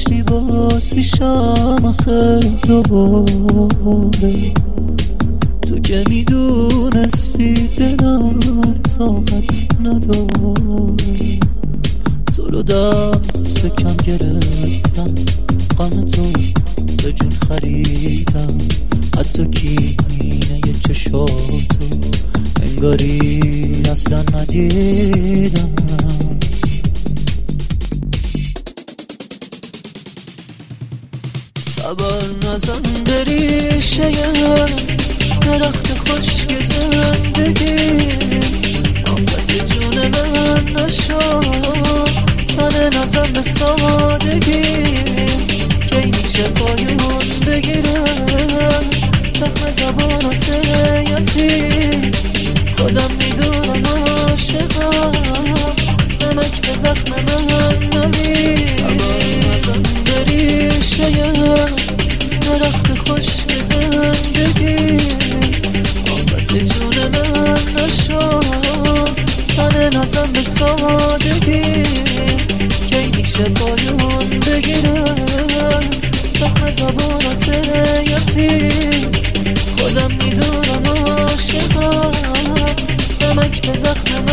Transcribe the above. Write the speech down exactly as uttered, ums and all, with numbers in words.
داشتی باز پیشم آخه دوباره. تو که میدونستی دلم طاقت نداره، تو رو دست کم گرفتم، غم تو به جون خریدم، حتی کینه چشاتو انگاری اصلا ندیدم. صبر نزن بری شیم درخت خشک زندگی، آفت جون من نشو تن نزن به سادگی. کی میشه پایون بگیرم زخم زبانات یتی، خودم میدونم عاشقم نمک به زخم من نمی. صبر نزن بری شیم درخت خشک زندگی، آفت جون من نشو تن نزن به سادگی. کی میشه پایون بگیرم زخم زبانات یتی، خودم میدونم عاشقم نمک به زخم